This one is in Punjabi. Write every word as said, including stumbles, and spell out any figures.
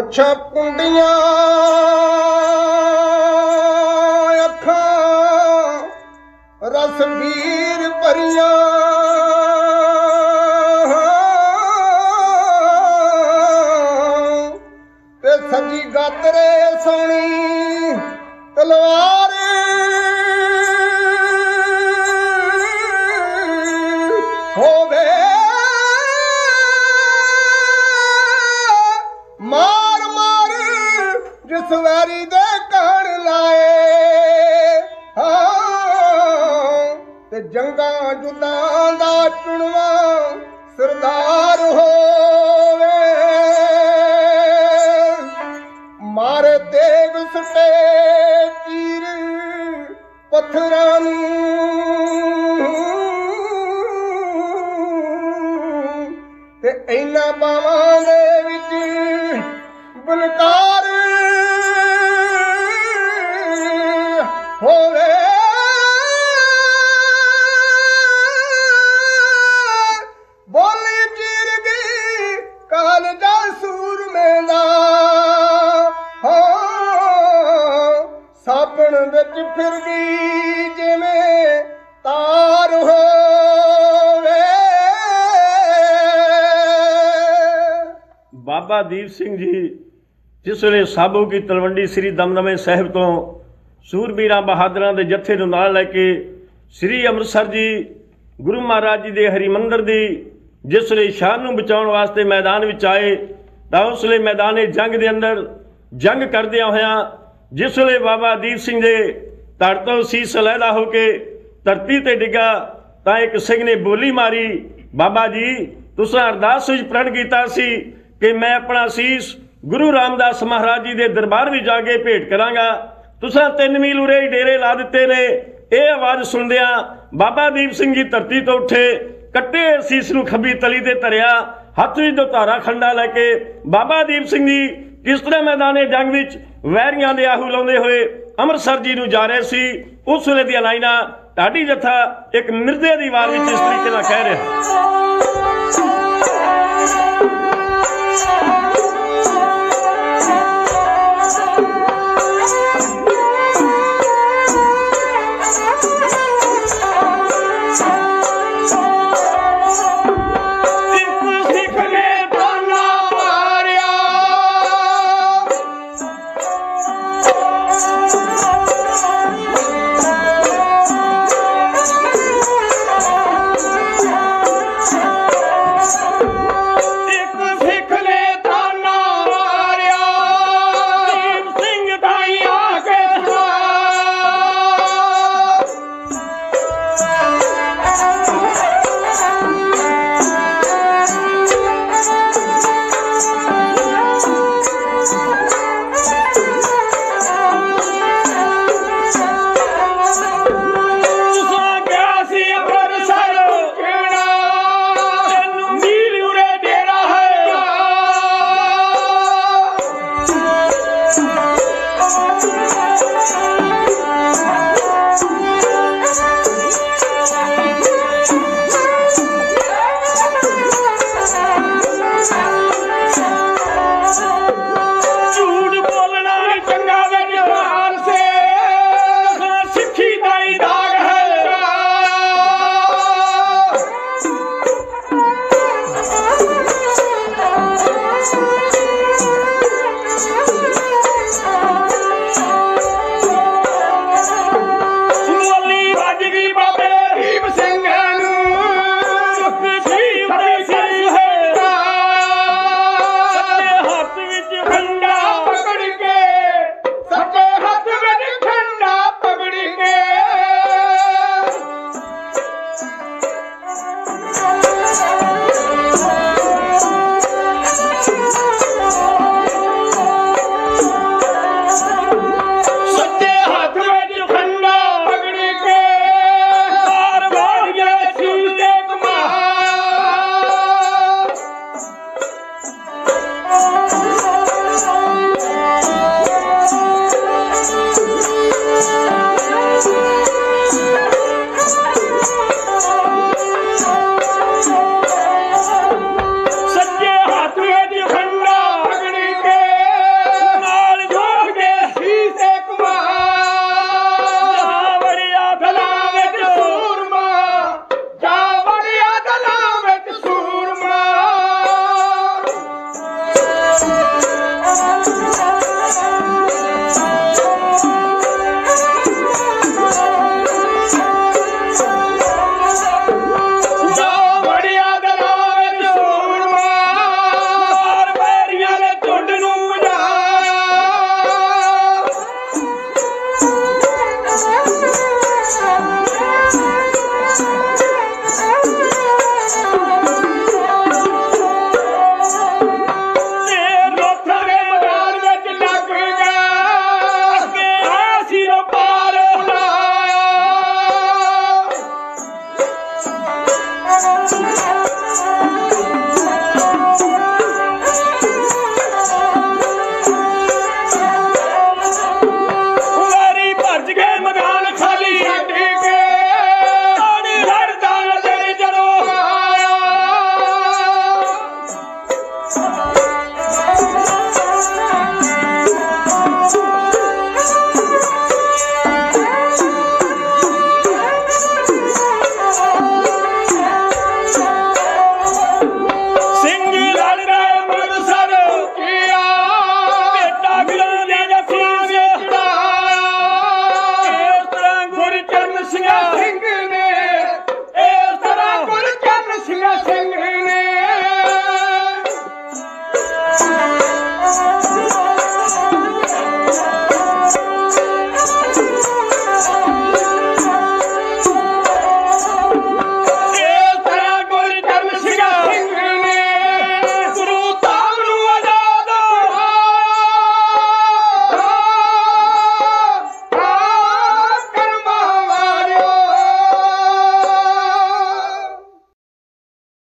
ਮੁੱਛਾਂ ਪੁੰਡੀਆਂ ਅੱਖਾਂ ਰਸ ਵੀਰ ਭਰੀਆਂ ਤੇ ਸੱਜੀ ਗਾਤਰੇ ਸੋਹਣੀ ਤਲਵਾਰ ਹੋਵੇ ਮਾਰ ਮਾਰ ਜਿਸ ਵਾਰੀ ਦੇ ਕਣ ਲਾਏ ਹਾਂ ਤੇ ਜੰਗਾਂ ਜੁੱਦਾਂ ਦਾ ਚੁਣਵਾ ਸਰਦਾਰ ਹੋਵੇ ਮਾਰੇ ਤੇਗ ਸੁੱਟੇ ਤੀਰ ਪੱਥਰਾਂ ਨੂੰ ਤੇ ਇਹਨਾਂ ਬਾਵਾਂ ਦੇ ਵਿੱਚ ਬਲਕਾਰ ਹੋਵੇ ਬੋਲੀ ਚੀਰ ਗਈ ਕਾਲਜਾ ਸੂਰਮੇ ਦਾ ਹਾਂ ਸਾਬਣ ਵਿੱਚ ਫਿਰ ਗਈ ਜਿਵੇਂ ਤਾਰ ਹੋਵੇ। ਬਾਬਾ ਦੀਪ ਸਿੰਘ ਜੀ ਜਿਸ ਵੇਲੇ ਸਾਬੋ ਕੀ ਤਲਵੰਡੀ ਸ੍ਰੀ ਦਮਦਮੇ ਸਾਹਿਬ ਤੋਂ ਸੂਰਬੀਰਾਂ ਬਹਾਦਰਾਂ ਦੇ ਜੱਥੇ ਨੂੰ ਨਾਲ ਲੈ ਕੇ ਸ੍ਰੀ ਅੰਮ੍ਰਿਤਸਰ ਜੀ ਗੁਰੂ ਮਹਾਰਾਜ ਜੀ ਦੇ ਹਰਿਮੰਦਰ ਦੀ ਜਿਸ ਵੇਲੇ ਸ਼ਾਨ ਨੂੰ ਬਚਾਉਣ ਵਾਸਤੇ ਮੈਦਾਨ ਵਿੱਚ ਆਏ ਤਾਂ ਉਸ ਵੇਲੇ ਮੈਦਾਨੇ ਜੰਗ ਦੇ ਅੰਦਰ ਜੰਗ ਕਰਦਿਆਂ ਹੋਇਆਂ ਜਿਸ ਵੇਲੇ ਬਾਬਾ ਦੀਪ ਸਿੰਘ ਦੇ ਧੜ ਤੋਂ ਸੀਸ ਅਲਹਿਦਾ ਹੋ ਕੇ ਧਰਤੀ ਤੇ ਡਿੱਗਾ ਤਾਂ ਇੱਕ ਸਿੰਘ ਨੇ ਬੋਲੀ ਮਾਰੀ, ਬਾਬਾ ਜੀ ਤੁਸੀਂ ਅਰਦਾਸ ਵਿੱਚ ਪ੍ਰਣ ਕੀਤਾ ਸੀ ਕਿ ਮੈਂ ਆਪਣਾ ਸੀਸ ਗੁਰੂ ਰਾਮਦਾਸ ਮਹਾਰਾਜ ਜੀ ਦੇ ਦਰਬਾਰ ਵਿੱਚ ਜਾ ਕੇ ਭੇਟ ਕਰਾਂਗਾ, ਤੁਸੀਂ ਤਿੰਨ ਮੀਲ ਉਰੇ ਹੀ ਡੇਰੇ ਲਾ ਦਿੱਤੇ ਨੇ। ਇਹ ਆਵਾਜ਼ ਸੁਣਦਿਆਂ ਬਾਬਾ ਦੀਪ ਸਿੰਘ ਜੀ ਧਰਤੀ ਤੋਂ ਉੱਠੇ, ਕੱਟੇ ਸੀਸ ਨੂੰ ਖੱਬੀ ਤਲੀ ਤੇ ਧਰਿਆ, ਹੱਥ ਵਿੱਚ ਦੋ ਧਾਰਾ ਖੰਡਾ ਲੈ ਕੇ ਬਾਬਾ ਦੀਪ ਸਿੰਘ ਜੀ ਕਿਸ ਤਰ੍ਹਾਂ ਮੈਦਾਨੇ ਜੰਗ ਵਿੱਚ ਵੈਰੀਆਂ ਦੇ ਆਹੂ ਲਾਉਂਦੇ ਹੋਏ ਅੰਮ੍ਰਿਤਸਰ ਜੀ ਨੂੰ ਜਾ ਰਹੇ ਸੀ। ਉਸ ਵੇਲੇ ਦੀਆਂ ਲਾਈਨਾਂ ਢਾਡੀ ਜੱਥਾ ਇੱਕ ਮਿਰਜ਼ੇ ਦੀ ਆਵਾਜ਼ ਵਿੱਚ ਇਸ ਤਰੀਕੇ ਨਾਲ ਕਹਿ ਰਿਹਾ। ਇੱਕ ਸਿੱਖ ਨੇ ਗੋਲੀਆਂ ਸਿੰਘ